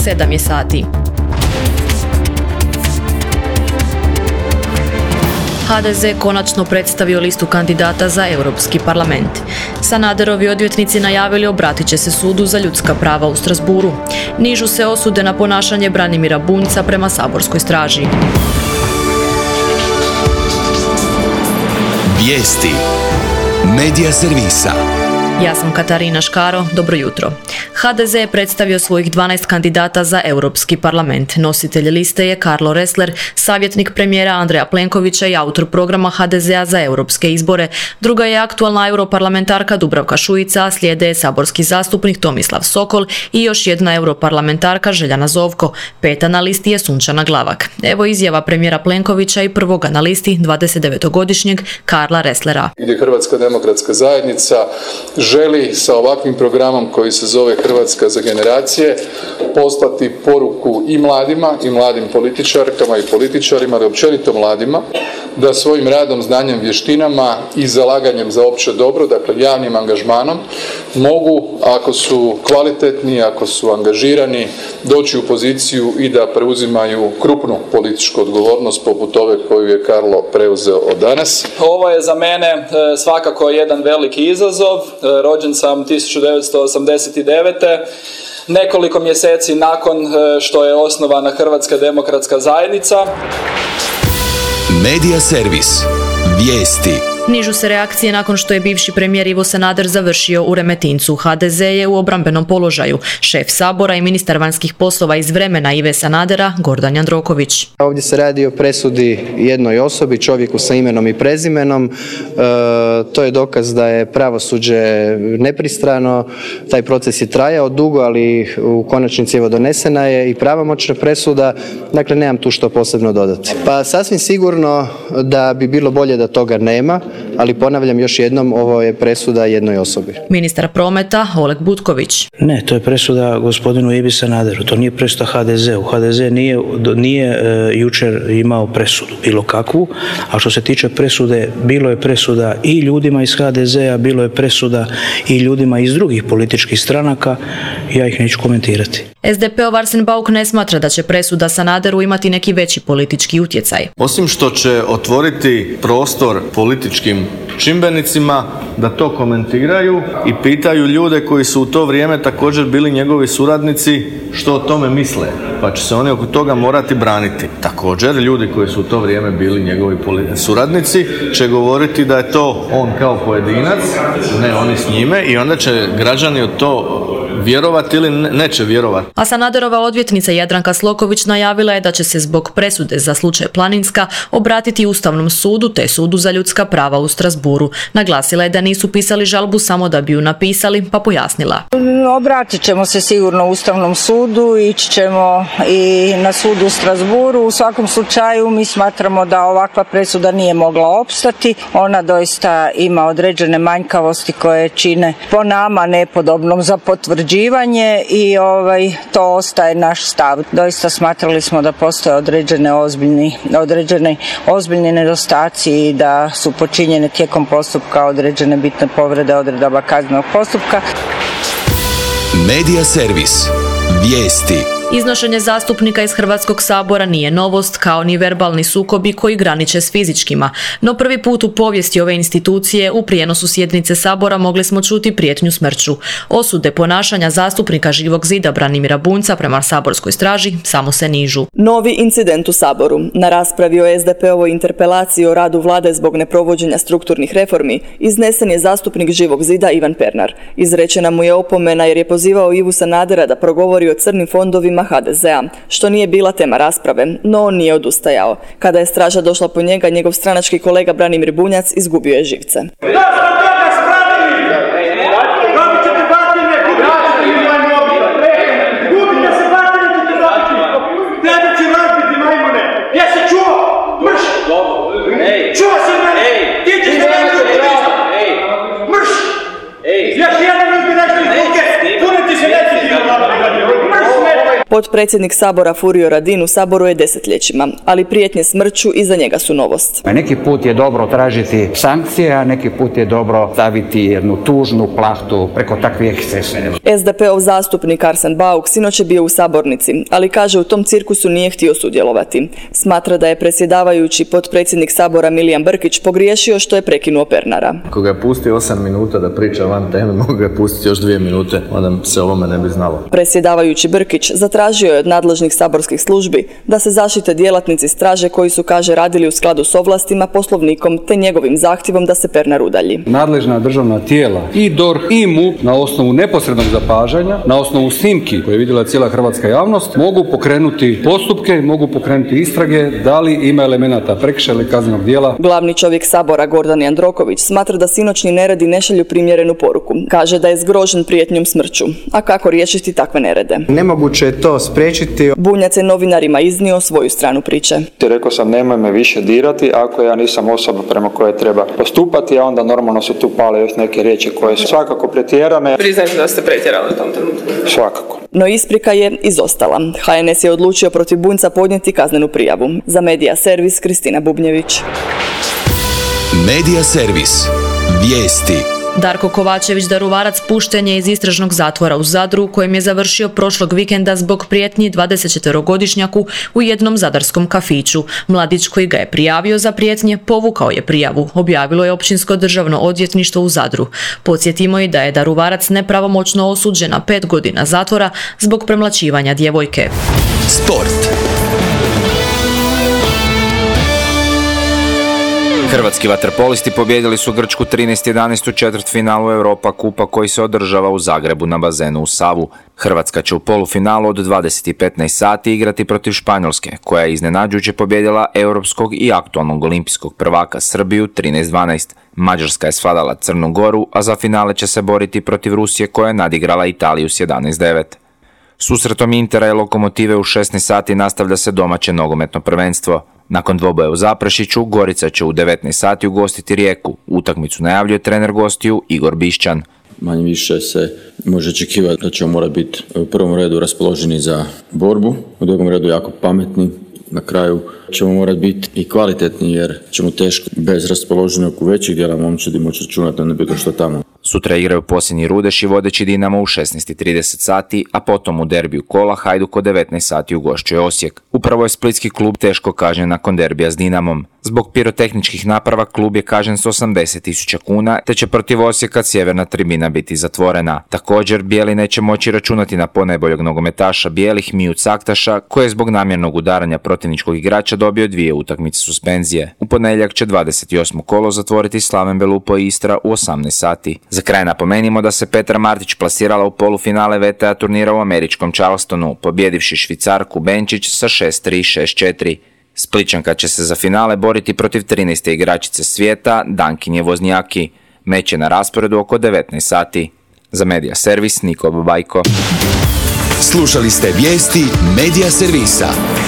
7 je sati. HDZ konačno predstavio listu kandidata za Europski parlament. Sanaderovi odvjetnici najavili obratit će se sudu za ljudska prava u Strasburu. Nižu se osude na ponašanje Branimira Bunjca prema saborskoj straži. Vijesti Medija servisa. Ja sam Katarina Škaro, dobro jutro. HDZ je predstavio svojih 12 kandidata za Europski parlament. Nositelj liste je Karlo Ressler, savjetnik premijera Andreja Plenkovića i autor programa HDZ-a za europske izbore. Druga je aktualna europarlamentarka Dubravka Šuica, a slijede je saborski zastupnik Tomislav Sokol i još jedna europarlamentarka Željana Zovko. Peta na listi je Sunčana Glavak. Evo izjava premijera Plenkovića i prvoga na listi 29-godišnjeg Karla Resslera. Gdje Hrvatska demokratska zajednica želi sa ovakvim programom koji se zove Hrvatska za generacije poslati poruku i mladima i mladim političarkama i političarima, da općenito mladima, da svojim radom, znanjem, vještinama i zalaganjem za opće dobro, dakle javnim angažmanom, mogu, ako su kvalitetni, ako su angažirani, doći u poziciju i da preuzimaju krupnu političku odgovornost poput ove koju je Karlo preuzeo od danas. Ovo je za mene svakako jedan veliki izazov. Rođen sam 1989. Nekoliko mjeseci nakon što je osnovana Hrvatska demokratska zajednica. Medija servis. Vijesti. Nižu se reakcije nakon što je bivši premijer Ivo Sanader završio u Remetincu. HDZ je u obrambenom položaju. Šef Sabora i ministar vanjskih poslova iz vremena Ive Sanadera, Gordan Jandroković. Ovdje se radi o presudi jednoj osobi, čovjeku sa imenom i prezimenom. To je dokaz da je pravosuđe nepristrano. Taj proces je trajao dugo, ali u konačnici evo donesena je i pravomoćna presuda. Dakle, nemam tu što posebno dodati. Pa sasvim sigurno da bi bilo bolje da toga nema, ali ponavljam još jednom, ovo je presuda jednoj osobi. Ministar prometa Oleg Butković. Ne, to je presuda gospodinu Ivi Sanaderu, to nije presuda HDZ-u. HDZ nije jučer imao presudu bilo kakvu, a što se tiče presude, bilo je presuda i ljudima iz HDZ-a, bilo je presuda i ljudima iz drugih političkih stranaka, ja ih neću komentirati. SDP-ov Arsen Bauk ne smatra da će presuda Sanaderu imati neki veći politički utjecaj. Osim što će otvoriti prostor političkim čimbenicima da to komentiraju i pitaju ljude koji su u to vrijeme također bili njegovi suradnici što o tome misle, pa će se oni oko toga morati braniti. Također ljudi koji su u to vrijeme bili njegovi suradnici će govoriti da je to on kao pojedinac, ne oni s njime, i onda će građani od to vjerovati ili neće vjerovati. A Sanaderova odvjetnica Jadranka Sloković najavila je da će se zbog presude za slučaj Planinska obratiti Ustavnom sudu te Sudu za ljudska prava u Strasburu. Naglasila je da nisu pisali žalbu samo da bi ju napisali, pa pojasnila. Obratit ćemo se sigurno Ustavnom sudu, ići ćemo i na sudu u Strasburu. U svakom slučaju mi smatramo da ovakva presuda nije mogla opstati. Ona doista ima određene manjkavosti koje čine po nama nepodobnom za potvrđivanje i to ostaje naš stav. Doista smatrali smo da postoje određene ozbiljni nedostaci i da su počinjene tijekom postupka određene bitne povrede odredaba kaznenog postupka. Medija servis. Vijesti. Iznošenje zastupnika iz Hrvatskog sabora nije novost, kao ni verbalni sukobi koji graniče s fizičkima. No prvi put u povijesti ove institucije u prijenosu sjednice Sabora mogli smo čuti prijetnju smrću. Osude ponašanja zastupnika Živog zida Branimira Bunjca prema saborskoj straži samo se nižu. Novi incident u Saboru. Na raspravi o SDP-ovoj interpelaciji o radu vlade zbog neprovođenja strukturnih reformi iznesen je zastupnik Živog zida Ivan Pernar. Izrečena mu je opomena jer je pozivao Ivu Sanadera da progovori o crnim fondovima HDZ-a, što nije bila tema rasprave, no on nije odustajao. Kada je straža došla po njega, njegov stranački kolega Branimir Bunjac izgubio je živce. Potpredsjednik Sabora Furio Radin u Saboru je desetljećima, ali prijetnje smrću iza njega su novost. Neki put je dobro tražiti sankcije, a neki put je dobro staviti jednu tužnu plahtu preko takvih ekscesa. SDP-ov zastupnik Arsen Bauk sinoć je bio u sabornici, ali kaže u tom cirkusu nije htio sudjelovati. Smatra da je predsjedavajući potpredsjednik Sabora Milijan Brkić pogriješio što je prekinuo Pernara. Ako ga je pustio 8 minuta da priča van teme, mogu ga je pustiti još 2 minute, onda se ovome ne bi znalo. Predsjedavajući Brkić zatražio je od nadležnih saborskih službi da se zaštite djelatnici straže koji su, kaže, radili u skladu s ovlastima, poslovnikom te njegovim zahtjevom da se Pernar udalji. Nadležna državna tijela i DORH i MUP na osnovu neposrednog zapažanja, na osnovu snimki koje je vidjela cijela hrvatska javnost, mogu pokrenuti postupke, mogu pokrenuti istrage da li ima elemenata prekršaja ili kaznenog djela. Glavni čovjek Sabora Gordan Jandroković smatra da sinoćni neredi ne šalju primjerenu poruku. Kaže da je zgrožen prijetnjom smrću. A kako riješiti takve nerede? Nemoguće je to spriječiti. Bunjac je novinarima iznio svoju stranu priče. Rekao sam nemoj me više dirati ako ja nisam osoba prema kojoj treba postupati, a onda normalno se tu pale još neke riječi koje su svakako pretjerane. Priznajte da ste pretjerali u tom trenutku. Svakako. No isprika je izostala. HNS je odlučio protiv Bunjca podnijeti kaznenu prijavu. Za Medija servis Kristina Bubnjević. Medija servis. Vijesti. Darko Kovačević Daruvarac pušten je iz istražnog zatvora u Zadru, kojem je završio prošlog vikenda zbog prijetnji 24-godišnjaku u jednom zadarskom kafiću. Mladić koji ga je prijavio za prijetnje povukao je prijavu, objavilo je Općinsko državno odvjetništvo u Zadru. Podsjetimo i da je Daruvarac nepravomoćno osuđen na 5 godina zatvora zbog premlaćivanja djevojke. Sport. Hrvatski vaterpolisti pobijedili su Grčku 13-11 u četvrtfinalu Europa kupa koji se održava u Zagrebu na bazenu u Savu. Hrvatska će u polufinalu od 20:15 sati igrati protiv Španjolske, koja je iznenađujuće pobijedila europskog i aktualnog olimpijskog prvaka Srbiju 13-12. Mađarska je svladala Crnu Goru, a za finale će se boriti protiv Rusije koja je nadigrala Italiju s 11-9. Susretom Intera i Lokomotive u 16 sati nastavlja se domaće nogometno prvenstvo. Nakon dvoboja u Zaprešiću, Gorica će u 19 sati ugostiti Rijeku. Utakmicu najavljuje trener gostiju Igor Bišćan. Manje više se može očekivati da ćemo morati biti u prvom redu raspoloženi za borbu, u drugom redu jako pametni. Na kraju ćemo morati biti i kvalitetni jer ćemo teško bez raspoloženog u većih dijela momčadi moći računati na bilo što tamo. Sutra igraju posljednji Rudeš i vodeći Dinamo u 16:30 sati, a potom u derbiju kola Hajduk od 19 sati ugošćuje Osijek. Upravo je splitski klub teško kažnjen nakon derbija s Dinamom. Zbog pirotehničkih naprava klub je kažnjen s 80.000 kuna, te će protiv Osijeka sjeverna tribina biti zatvorena. Također, bijeli neće moći računati na ponajboljeg nogometaša bijelih Miju Caktaša, koji je zbog namjernog udaranja protivničkog igrača dobio 2 utakmice suspenzije. U ponedjeljak će 28. kolo zatvoriti Slaven Belupo i Istra u 18 sati. Za kraj napomenimo da se Petra Martić plasirala u polufinale VTA turnira u američkom Charlestonu, pobjedivši Švicarku Benčić sa 6-3, 6-4. Splićanka će se za finale boriti protiv 13. igračice svijeta, Dankinje Voznjaki. Meč je na rasporedu oko 19 sati. Za Medija servis Niko Babajko. Slušali ste vijesti Medija servisa.